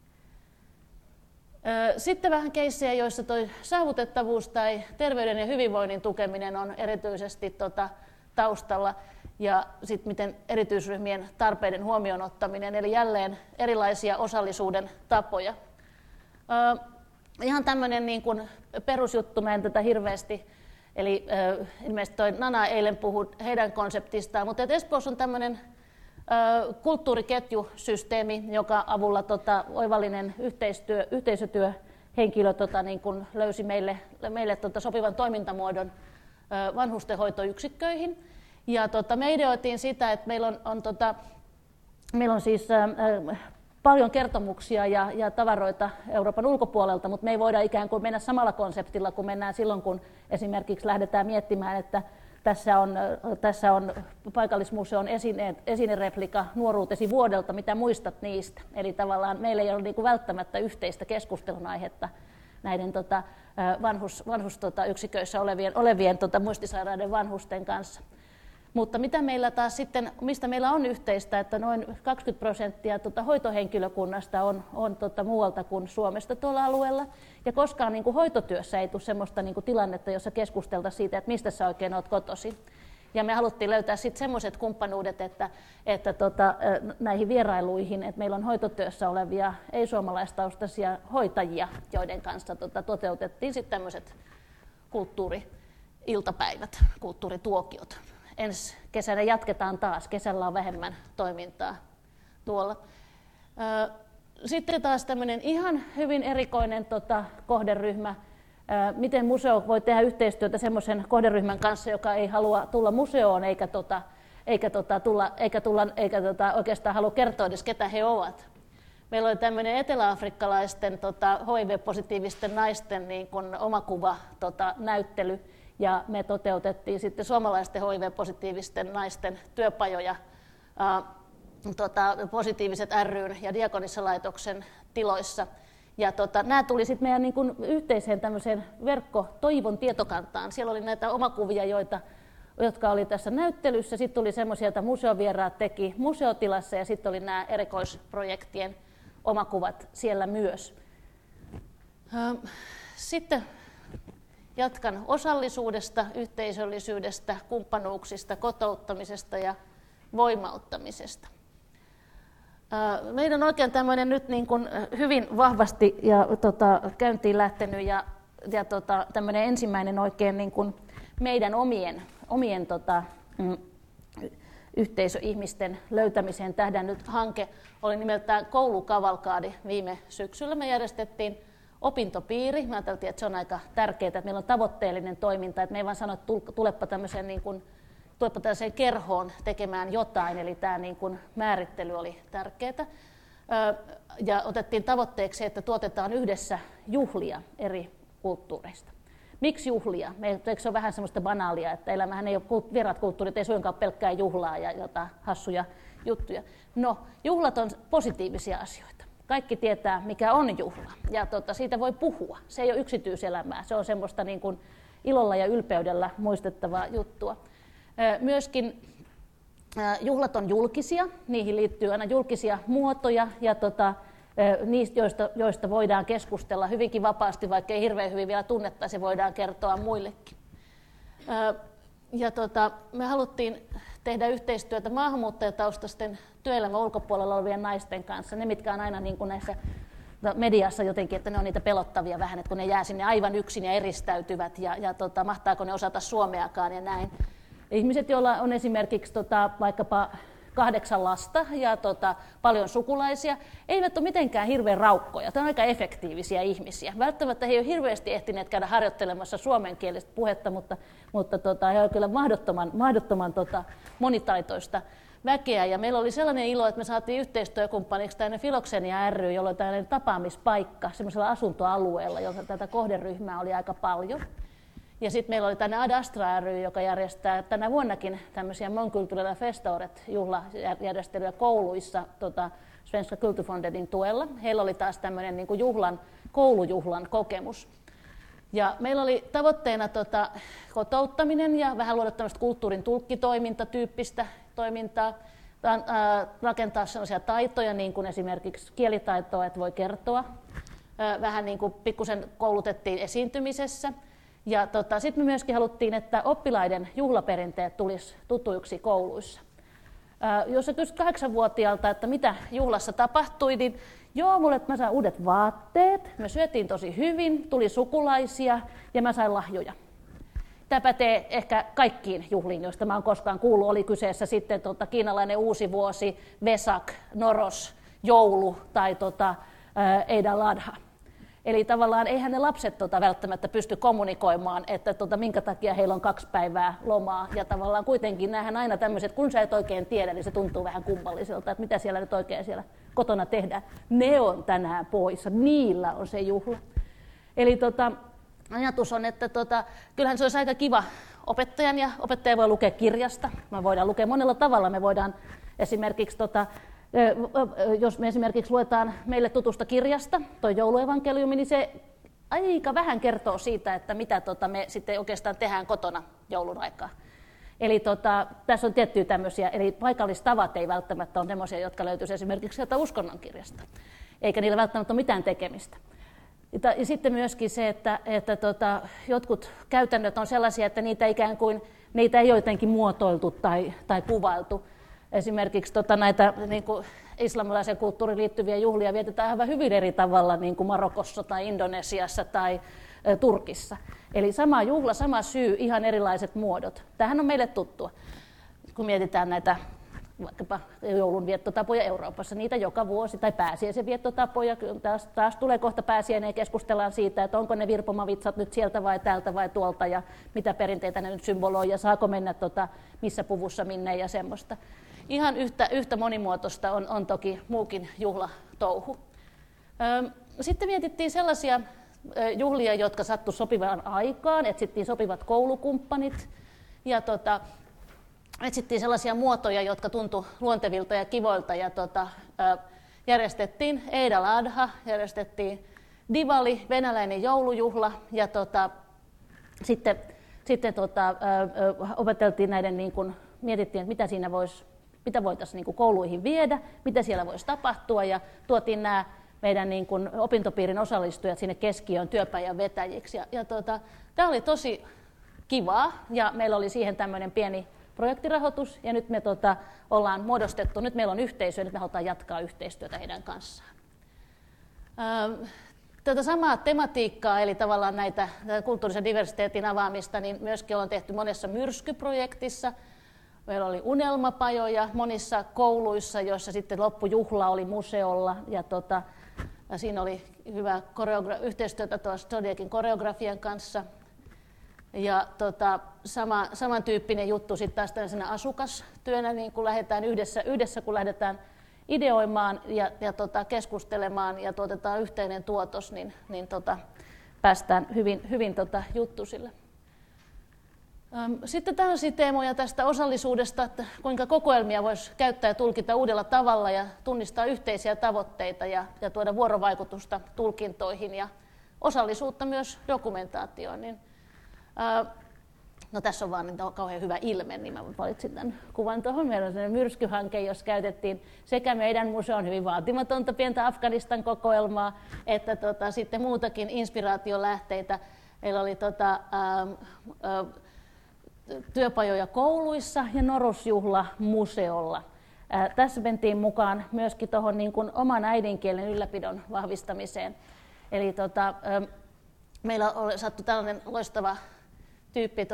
Sitten vähän keissejä, joissa toi saavutettavuus tai terveyden ja hyvinvoinnin tukeminen on erityisesti taustalla, ja sitten miten erityisryhmien tarpeiden huomioon ottaminen, eli jälleen erilaisia osallisuuden tapoja. Ihan tämmöinen niin kuin perusjuttu, mä en tätä hirveästi, eli ilmeisesti toi Nana eilen puhui heidän konseptistaan, mutta Espoossa on tämmöinen kulttuuriketjusysteemi, joka avulla oivallinen yhteisötyöhenkilö niin kun löysi meille sopivan toimintamuodon vanhustenhoitoyksikköihin. Ja me ideoitiin sitä, että meillä on siis paljon kertomuksia ja tavaroita Euroopan ulkopuolelta, mutta me ei voida ikään kuin mennä samalla konseptilla, kun mennään silloin, kun esimerkiksi lähdetään miettimään, että tässä on paikallismuseon esinereplika nuoruutesi vuodelta, mitä muistat niistä. Eli tavallaan meillä ei ole niin kuin välttämättä yhteistä keskustelun aihetta näiden vanhusyksiköissä olevien muistisairaiden vanhusten kanssa. Mutta mitä meillä taas sitten, mistä meillä on yhteistä, että noin 20% hoitohenkilökunnasta on muualta kuin Suomesta tuolla alueella. Ja koskaan niin kuin hoitotyössä ei tule sellaista niin kuin tilannetta, jossa keskusteltaisiin siitä, että mistä sä oikein olet kotoisin. Ja me haluttiin löytää sitten semmoiset kumppanuudet, että näihin vierailuihin, että meillä on hoitotyössä olevia ei-suomalaistaustaisia hoitajia, joiden kanssa toteutettiin sitten tämmöiset kulttuuri-iltapäivät, kulttuurituokiot. Ensi kesänä jatketaan taas, kesällä on vähemmän toimintaa tuolla. Sitten taas tämmöinen ihan hyvin erikoinen kohderyhmä, miten museo voi tehdä yhteistyötä semmoisen kohderyhmän kanssa, joka ei halua tulla museoon eikä oikeastaan halua kertoa edes, ketä he ovat. Meillä oli tämmöinen eteläafrikkalaisten HIV-positiivisten naisten niin kuin omakuva näyttely. Ja me toteutettiin sitten suomalaisten HIV-positiivisten naisten työpajoja Positiiviset ry:n ja Diakonissalaitoksen tiloissa. Ja nämä tuli sitten meidän niin kuin yhteiseen tämmöiseen Toivon tietokantaan. Siellä oli näitä omakuvia, jotka oli tässä näyttelyssä. Sitten tuli semmoisia, joita museovieraat teki museotilassa, ja sitten oli nämä erikoisprojektien omakuvat siellä myös. Sitten jatkan osallisuudesta, yhteisöllisyydestä, kumppanuuksista, kotouttamisesta ja voimauttamisesta. Meidän oikein tämmöinen nyt niin kuin hyvin vahvasti ja käyntiin lähtenyt ja tämmöinen ensimmäinen oikein niin kuin meidän omien yhteisöihmisten löytämiseen tähdännyt hanke oli nimeltään Koulukavalkaadi viime syksyllä. Me järjestettiin opintopiiri. Mä ajattelin, että se on aika tärkeää, että meillä on tavoitteellinen toiminta, että me ei vaan sano, että tulepa tällaiseen kerhoon tekemään jotain, eli tämä niin kuin määrittely oli tärkeää. Ja otettiin tavoitteeksi, että tuotetaan yhdessä juhlia eri kulttuureista. Miksi juhlia? Eikö se ole vähän semmoista banaalia, että elämähän ei ole, vieraat kulttuurit ei suinkaan pelkkää juhlaa ja jotain hassuja juttuja. No, juhlat on positiivisia asioita. Kaikki tietää, mikä on juhla, ja siitä voi puhua. Se ei ole yksityiselämää, se on semmoista niin kuin ilolla ja ylpeydellä muistettavaa juttua. Myöskin juhlat on julkisia, niihin liittyy aina julkisia muotoja, ja niistä, joista voidaan keskustella hyvinkin vapaasti, vaikka ei hirveän hyvin vielä tunnettaisi, voidaan kertoa muillekin. Me haluttiin tehdä yhteistyötä maahanmuuttajataustaisten työelämän ulkopuolella olevien naisten kanssa, ne mitkä on aina niin kuin näissä mediassa jotenkin, että ne on niitä pelottavia vähän, että kun ne jää sinne aivan yksin ja eristäytyvät ja mahtaako ne osata suomeakaan ja näin. Ihmiset, joilla on esimerkiksi vaikkapa 8 lasta ja paljon sukulaisia, eivät ole mitenkään hirveän raukkoja. Tämä on aika efektiivisiä ihmisiä. Välttämättä he eivät ole hirveästi ehtineet käydä harjoittelemassa suomenkielistä puhetta, mutta he ovat kyllä mahdottoman monitaitoista väkeä. Ja meillä oli sellainen ilo, että me saatiin yhteistyökumppaniksi tällainen Filoksenia ry, jolla on tällainen tapaamispaikka semmoisella asuntoalueella, jossa tätä kohderyhmää oli aika paljon. Ja sitten meillä oli tänne Ad Astra ry, joka järjestää tänä vuonnakin tämmöisiä Mångkulturella feståret-juhlajärjestelyjä kouluissa Svenska Kulturfondedin tuella. Heillä oli taas tämmöinen niin kuin koulujuhlan kokemus. Ja meillä oli tavoitteena kotouttaminen ja vähän luoda tämmöistä kulttuurin tulkkitoimintatyyppistä toimintaa, rakentaa sellaisia taitoja, niin kuin esimerkiksi kielitaitoa, että voi kertoa. Vähän niin kuin pikkusen koulutettiin esiintymisessä. Ja sitten me myöskin haluttiin, että oppilaiden juhlaperinteet tulisi tutuiksi kouluissa. Jos sä kysyt 8-vuotiaalta, että mitä juhlassa tapahtui, niin mä sain uudet vaatteet, me syötiin tosi hyvin, tuli sukulaisia ja mä sain lahjoja. Tämä pätee ehkä kaikkiin juhliin, joista mä oon koskaan kuullut. Oli kyseessä sitten kiinalainen uusi vuosi, Vesak, Noros, joulu tai Eid al-Adha. Eli tavallaan eihän ne lapset välttämättä pysty kommunikoimaan, että minkä takia heillä on 2 päivää lomaa. Ja tavallaan kuitenkin näähän aina tämmöiset, kun sä et oikein tiedä, niin se tuntuu vähän kummalliselta, että mitä siellä nyt oikein siellä kotona tehdään. Ne on tänään poissa, niillä on se juhla. Eli ajatus on, että kyllähän se olisi aika kiva opettajan, ja opettaja voi lukea kirjasta. Me voidaan lukea monella tavalla. Me voidaan esimerkiksi jos me esimerkiksi luetaan meille tutusta kirjasta, tuo jouluevankeliumi, niin se aika vähän kertoo siitä, että mitä me sitten oikeastaan tehdään kotona joulun aikaa. Eli tässä on tiettyjä tämmöisiä, eli paikallistavat ei välttämättä ole semmoisia, jotka löytyisi esimerkiksi sieltä uskonnon kirjasta, eikä niillä välttämättä ole mitään tekemistä. Ja sitten myöskin se, että jotkut käytännöt on sellaisia, että niitä ei ole jotenkin muotoiltu tai kuvailtu. Esimerkiksi näitä niin kuin islamilaisen kulttuuriin liittyviä juhlia vietetään aivan hyvin eri tavalla niin kuin Marokossa tai Indonesiassa tai Turkissa. Eli sama juhla, sama syy, ihan erilaiset muodot. Tämähän on meille tuttua, kun mietitään näitä vaikkapa joulunviettotapoja Euroopassa, niitä joka vuosi, tai pääsiäisen viettotapoja. Taas tulee kohta pääsiäinen ja keskustellaan siitä, että onko ne virpomavitsat nyt sieltä vai täältä vai tuolta, ja mitä perinteitä ne nyt symboloi, ja saako mennä missä puvussa minne ja semmoista. Ihan yhtä monimuotoista on toki muukin juhlatouhu. Sitten mietittiin sellaisia juhlia, jotka sattu sopivaan aikaan, etsittiin sopivat koulukumppanit, ja etsittiin sellaisia muotoja, jotka tuntui luontevilta ja kivoilta, ja järjestettiin Eid al-Adha, järjestettiin Diwali, venäläinen joulujuhla, ja sitten opeteltiin näiden, niin kuin, mietittiin, että mitä voitaisiin niin kuin kouluihin viedä, mitä siellä voisi tapahtua, ja tuotiin nämä meidän niin kuin opintopiirin osallistujat sinne keskiöön työpajan vetäjiksi. Tämä oli tosi kivaa, ja meillä oli siihen tämmöinen pieni projektirahoitus, ja nyt me ollaan muodostettu, nyt meillä on yhteisö, ja nyt me halutaan jatkaa yhteistyötä heidän kanssaan. Tätä samaa tematiikkaa, eli tavallaan näitä kulttuurisen diversiteetin avaamista, niin myöskin on tehty monessa myrskyprojektissa. Meillä oli unelmapajoja monissa kouluissa, joissa sitten loppujuhla oli museolla, ja siinä oli hyvää yhteistyötä Zodiacin koreografian kanssa. Ja samantyyppinen juttu sitten taas tällaisena asukastyönä, niin kun lähdetään yhdessä kun lähdetään ideoimaan ja keskustelemaan ja tuotetaan yhteinen tuotos, niin päästään hyvin juttusille. Sitten tällaisia teemoja tästä osallisuudesta, että kuinka kokoelmia voisi käyttää ja tulkita uudella tavalla ja tunnistaa yhteisiä tavoitteita ja tuoda vuorovaikutusta tulkintoihin ja osallisuutta myös dokumentaatioon. Niin, no tässä on vaan niin kauhean hyvä ilme, niin mä valitsin tämän kuvan tuohon. Meillä on sellainen myrskyhanke, jossa käytettiin sekä meidän museon hyvin vaatimatonta pientä Afganistan kokoelmaa, että sitten muutakin inspiraatiolähteitä. Meillä oli työpajoja kouluissa ja Norosjuhla museolla. Tässä mentiin mukaan myöskin tuohon niin kuin oman äidinkielen ylläpidon vahvistamiseen. Eli meillä sattui tällainen loistava tyyppi,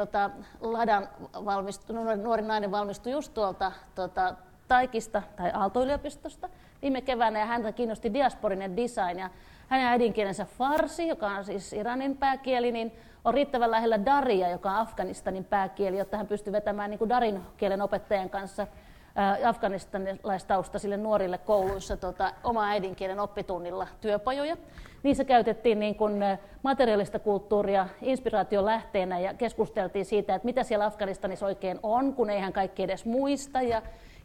nuori nainen valmistui just tuolta Taikista tai Aalto-yliopistosta viime keväänä, ja häntä kiinnosti diasporinen design. Ja hänen äidinkielensä farsi, joka on siis Iranin pääkieli, niin on riittävän lähellä daria, joka on Afganistanin pääkieli, jotta hän pystyy vetämään niin kuin darin kielen opettajan kanssa afganistanilaistaustasille nuorille kouluissa oma äidinkielen oppitunnilla työpajoja. Niissä käytettiin niin kuin materiaalista kulttuuria inspiraation lähteenä ja keskusteltiin siitä, että mitä siellä Afganistanissa oikein on, kun eihän kaikki edes muista, ja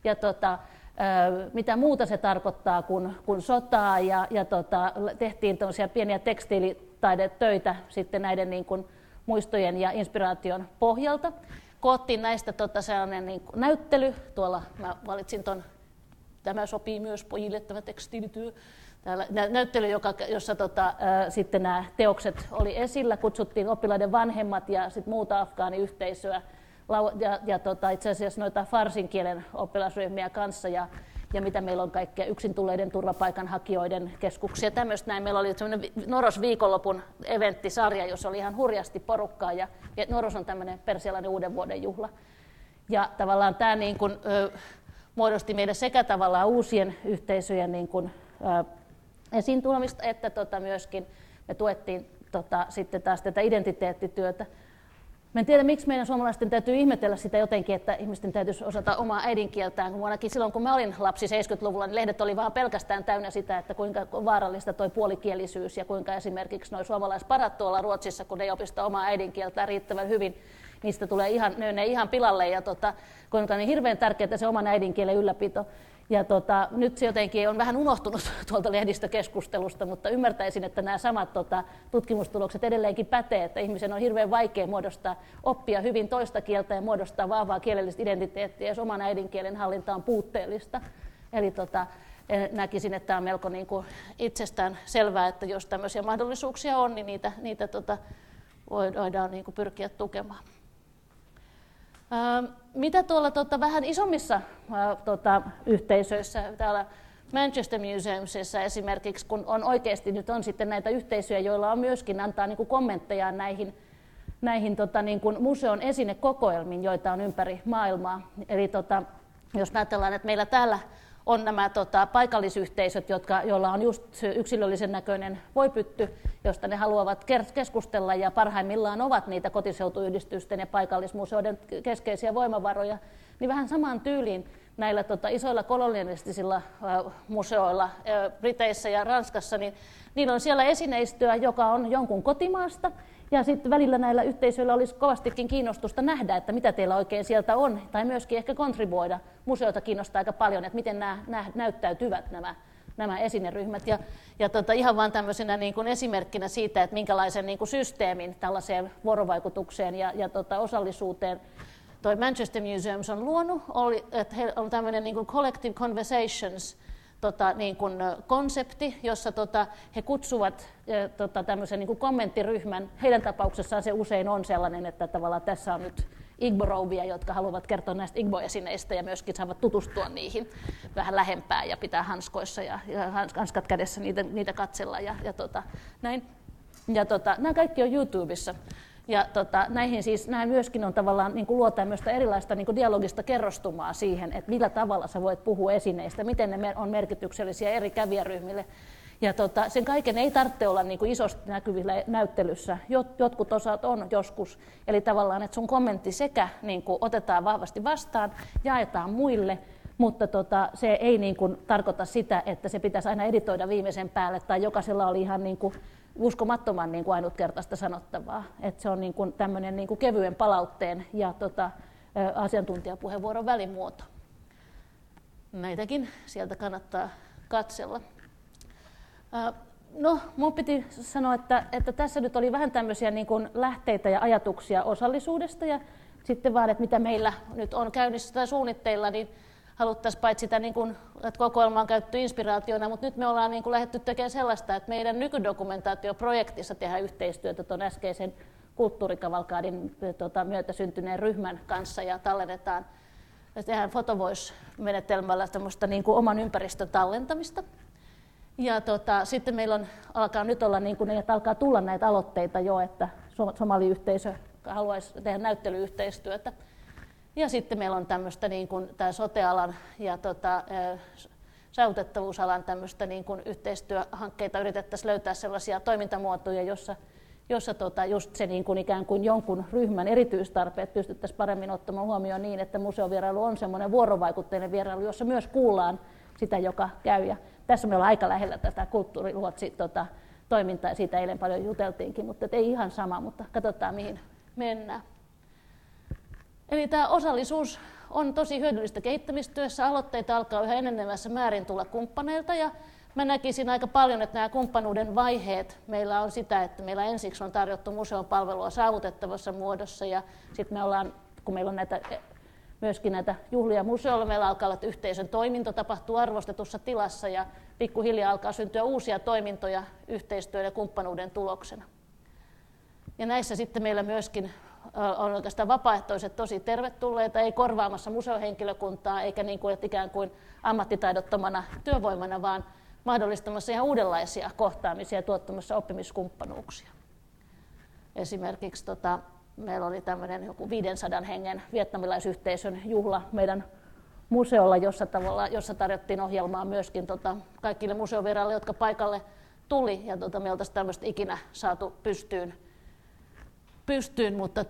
mitä muuta se tarkoittaa kuin sotaa, ja tehtiin pieniä tekstiilitaidetöitä sitten näiden niin kuin muistojen ja inspiraation pohjalta. Koottiin näistä sellainen niin kuin näyttely, tuolla mä valitsin tämä sopii myös pojille, tämä tekstiilityö. Täällä näyttely, jossa sitten nämä teokset oli esillä, kutsuttiin oppilaiden vanhemmat ja sitten muuta afgaaniyhteisöä ja itse asiassa noita farsin kielen oppilasryhmiä kanssa ja mitä meillä on kaikkea yksin tulleiden turvapaikanhakijoiden keskuksia. Tämmöistä näin. Meillä oli semmoinen Noros viikonlopun eventtisarja, jossa oli ihan hurjasti porukkaa ja Noros on tämmöinen persialainen uuden vuoden juhla. Ja tavallaan tämä niin kuin, muodosti meille sekä tavallaan uusien yhteisöjen niin kuin, esiin tuomista, että myöskin me tuettiin sitten taas tätä identiteettityötä. Mä en tiedä, miksi meidän suomalaisten täytyy ihmetellä sitä jotenkin, että ihmisten täytyisi osata omaa äidinkieltään. Silloin kun mä olin lapsi 70-luvulla, niin lehdet oli vaan pelkästään täynnä sitä, että kuinka vaarallista toi puolikielisyys ja kuinka esimerkiksi nuo suomalaisparat tuolla Ruotsissa, kun ei opista omaa äidinkieltään riittävän hyvin, niistä tulee ihan pilalle ja kuinka on niin hirveän tärkeää se oman äidinkielen ylläpito. Ja nyt se jotenkin on vähän unohtunut tuolta lehdistökeskustelusta, mutta ymmärtäisin, että nämä samat tutkimustulokset edelleenkin pätee, että ihmisen on hirveän vaikea oppia hyvin toista kieltä ja muodostaa vahvaa kielellistä identiteettiä, jos oman äidinkielen hallinta on puutteellista. Eli näkisin, että tämä on melko niin kuin itsestään selvää, että jos tämmöisiä mahdollisuuksia on, niin niitä voidaan niin kuin pyrkiä tukemaan. Mitä tuolla vähän isommissa yhteisöissä, täällä Manchester Museumsissa esimerkiksi, kun on oikeasti nyt on sitten näitä yhteisöjä, joilla on myöskin antaa niin kuin kommentteja näihin niin kuin museon esinekokoelmiin, joita on ympäri maailmaa. Eli jos ajatellaan, että meillä täällä on nämä paikallisyhteisöt, joilla on just yksilöllisen näköinen voipytty, josta ne haluavat keskustella ja parhaimmillaan ovat niitä kotiseutuyhdistysten ja paikallismuseoiden keskeisiä voimavaroja, niin vähän samaan tyyliin näillä isoilla kolonialistisilla museoilla Briteissä ja Ranskassa, niin niillä on siellä esineistöä, joka on jonkun kotimaasta, ja sitten välillä näillä yhteisöillä olisi kovastikin kiinnostusta nähdä, että mitä teillä oikein sieltä on, tai myöskin ehkä kontribuoida. Museota kiinnostaa aika paljon, että miten nämä näyttäytyvät nämä esineryhmät. Ja ihan vain tämmöisenä niin kuin esimerkkinä siitä, että minkälaisen niin kuin systeemin tällaiseen vuorovaikutukseen ja osallisuuteen toi Manchester Museums on luonut, että he on tämmöinen niin kuin collective conversations niin kuin konsepti, jossa he kutsuvat tämmöisen niin kuin kommenttiryhmän. Heidän tapauksessaan se usein on sellainen, että tavallaan tässä on nyt Igbo-rouvia, jotka haluavat kertoa näistä Igbo-esineistä ja myöskin saavat tutustua niihin vähän lähempään ja pitää hanskoissa ja hanskat kädessä niitä katsella ja näin. Ja nämä kaikki on YouTubessa. Ja nämä myöskin on tavallaan niin kuin luo tämmöistä erilaista niin kuin dialogista kerrostumaa siihen, että millä tavalla sä voit puhua esineistä, miten ne on merkityksellisiä eri kävijäryhmille. Ja sen kaiken ei tarvitse olla niin kuin isosti näkyvillä näyttelyssä. Jotkut osat on joskus. Eli tavallaan, että sun kommentti sekä niin kuin otetaan vahvasti vastaan, jaetaan muille, mutta se ei niin kuin tarkoita sitä, että se pitäisi aina editoida viimeisen päälle tai jokaisella oli ihan niin kuin uskomattoman niin kuin ainutkertaista sanottavaa. Että se on niin kuin tämmöinen niin kuin kevyen palautteen ja asiantuntijapuheenvuoron välimuoto. Näitäkin sieltä kannattaa katsella. No, mun piti sanoa, että tässä nyt oli vähän tämmöisiä niin kuin lähteitä ja ajatuksia osallisuudesta ja sitten vaan, että mitä meillä nyt on käynnissä tai suunnitteilla, niin haluttaisiin paitsi sitä, niin kuin, että kokoelma on käytetty inspiraationa, mutta nyt me ollaan niin kuin lähdetty tekemään sellaista, että meidän nykydokumentaatioprojektissa tehdään yhteistyötä tuon äskeisen kulttuurikavalkaadin myötä syntyneen ryhmän kanssa ja tallennetaan, tehdään Photovoice-menetelmällä tämmöistä niin kuin oman ympäristön tallentamista. Ja sitten meillä alkaa nyt olla niin kuin, että alkaa tulla näitä aloitteita jo, että somaliyhteisö haluaisi tehdä näyttelyyhteistyötä. Ja sitten meillä on tämmöistä niin kuin tämä sote-alan ja saavutettavuusalan tämmöistä niin kuin yhteistyöhankkeita yritettäisiin löytää sellaisia toimintamuotoja, jossa just se niin kuin ikään kuin jonkun ryhmän erityistarpeet pystyttäisiin paremmin ottamaan huomioon niin, että museovierailu on semmoinen vuorovaikutteinen vierailu, jossa myös kuullaan sitä, joka käy. Ja tässä me ollaan aika lähellä tätä kulttuuriluotsi-toimintaa, siitä eilen paljon juteltiinkin, mutta ei ihan sama, mutta katsotaan mihin mennään. Eli tämä osallisuus on tosi hyödyllistä kehittämistyössä. Aloitteita alkaa yhä enenevässä määrin tulla kumppaneilta ja mä näkisin aika paljon, että nämä kumppanuuden vaiheet meillä on sitä, että meillä ensiksi on tarjottu museon palvelua saavutettavassa muodossa ja sitten me ollaan, kun meillä on myöskin näitä juhlia museolla, meillä alkaa olla, että yhteisön toiminto tapahtuu arvostetussa tilassa ja pikkuhiljaa alkaa syntyä uusia toimintoja yhteistyön ja kumppanuuden tuloksena. Ja näissä sitten meillä myöskin on oikeastaan vapaaehtoiset tosi tervetulleita, ei korvaamassa museohenkilökuntaa eikä niin kuin, että ikään kuin ammattitaidottomana työvoimana, vaan mahdollistamassa ihan uudenlaisia kohtaamisia ja tuottamassa oppimiskumppanuukissa. Esimerkiksi meillä oli tämmöinen joku 500 hengen vietnamilaisyhteisön juhla meidän museolla, jossa tarjottiin ohjelmaa myöskin kaikille museovieraille, jotka paikalle tuli, ja me oltaisiin tämmöistä ikinä saatu pystyyn, mutta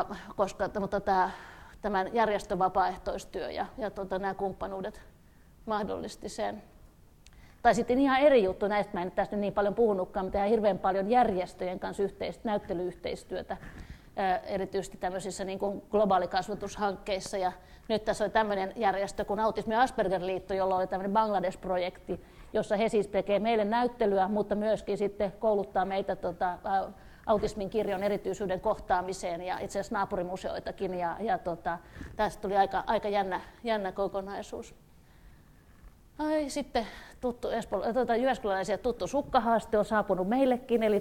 tämän järjestön vapaaehtoistyö ja nämä kumppanuudet mahdollisti sen. Tai sitten ihan eri juttu, näistä mä en tästä niin paljon puhunutkaan, mutta tehdään hirveän paljon järjestöjen kanssa näyttelyyhteistyötä, erityisesti tämmöisissä niin kuin globaalikasvatushankkeissa. Ja nyt tässä on tämmöinen järjestö kuin Autismi- ja Asperger-liitto, jolla oli tämmöinen Bangladesh-projekti, jossa he siis tekee meille näyttelyä, mutta myöskin sitten kouluttaa meitä autismin kirjon erityisyyden kohtaamiseen ja itse asiassa naapurimuseoitakin. Tästä tuli aika jännä kokonaisuus. Sitten jyväskyläläisiä tuttu sukkahaaste on saapunut meillekin, eli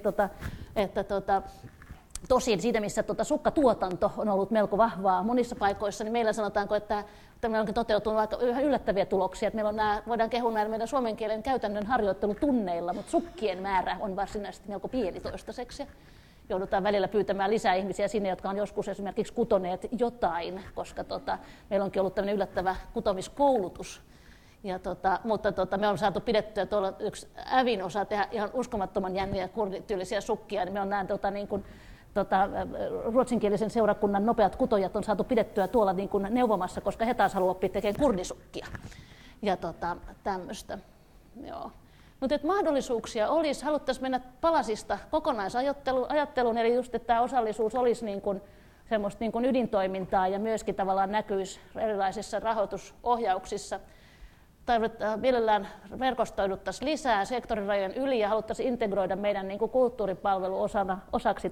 tosin siitä, missä sukkatuotanto on ollut melko vahvaa monissa paikoissa, niin meillä sanotaanko, että meillä onkin toteutunut aika yllättäviä tuloksia. Että meillä on voidaan kehua näillä meidän suomen kielen käytännön harjoittelutunneilla, mutta sukkien määrä on varsinaisesti melko pieni toistaiseksi. Joudutaan välillä pyytämään lisää ihmisiä sinne, jotka on joskus esimerkiksi kutoneet jotain, koska meillä onkin ollut tämmöinen yllättävä kutomiskoulutus. Mutta me on saatu pidettyä tuolla yksi Ävin osa tehdä ihan uskomattoman jänniä kurdityylisiä sukkia, niin me on ruotsinkielisen seurakunnan nopeat kutojat on saatu pidettyä tuolla niin kuin neuvomassa, koska he taas haluavat oppia tekemään kurdisukkia ja tämmöistä. Mutta mahdollisuuksia olisi, haluttaisiin mennä palasista kokonaisajatteluun, eli just, että tämä osallisuus olisi niin kuin semmoista niin kuin ydintoimintaa ja myöskin tavallaan näkyisi erilaisissa rahoitusohjauksissa. Mielellään verkostoiduttaisiin lisää sektorirajojen yli ja haluttaisiin integroida meidän niin kuin kulttuuripalvelu osaksi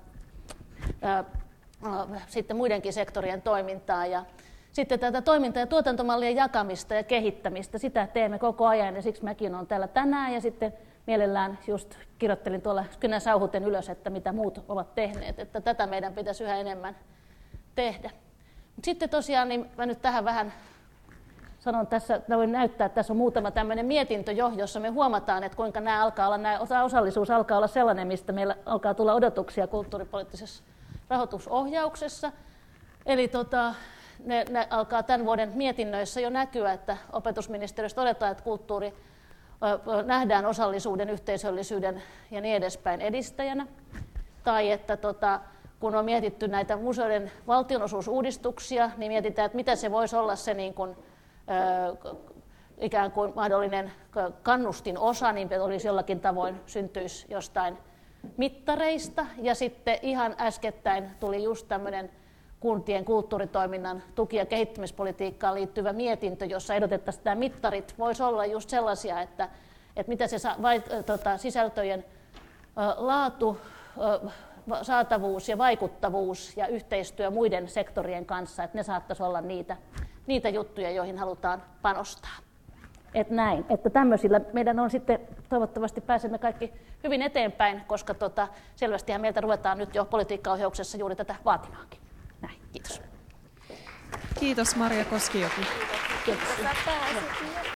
sitten muidenkin sektorien toimintaa. Ja sitten tätä toiminta- ja tuotantomallien jakamista ja kehittämistä, sitä teemme koko ajan ja siksi mäkin olen täällä tänään ja sitten mielellään just kirjoittelin tuolla kynän sauhuten ylös, että mitä muut ovat tehneet, että tätä meidän pitäisi yhä enemmän tehdä. Mut sitten tosiaan, niin mä nyt tähän vähän sanon tässä, voin näyttää, että tässä on muutama tämmöinen mietintö jo, jossa me huomataan, että kuinka osallisuus alkaa olla sellainen, mistä meillä alkaa tulla odotuksia kulttuuripoliittisessa rahoitusohjauksessa. Eli ne alkaa tämän vuoden mietinnöissä jo näkyä, että opetusministeriössä todetaan, että kulttuuri nähdään osallisuuden, yhteisöllisyyden ja niin edespäin edistäjänä. Tai että kun on mietitty näitä museoiden valtionosuusuudistuksia, niin mietitään, että mitä se voisi olla se niin kuin, ikään kuin mahdollinen kannustin osa, niin olisi jollakin tavoin syntyisi jostain mittareista. Ja sitten ihan äskettäin tuli just tämmöinen kuntien kulttuuritoiminnan tuki- ja kehittämispolitiikkaan liittyvä mietintö, jossa ehdotettaisiin, että nämä mittarit voisi olla just sellaisia, että mitä se sisältöjen laatu, saatavuus ja vaikuttavuus ja yhteistyö muiden sektorien kanssa, että ne saattaisi olla niitä juttuja, joihin halutaan panostaa. Että näin, että tämmöisillä meidän on sitten, toivottavasti pääsemme kaikki hyvin eteenpäin, koska selvästihän meiltä ruvetaan nyt jo politiikkaohjauksessa juuri tätä vaatimaankin. Näin, kiitos. Kiitos Maria Koskijoki. Kiitos.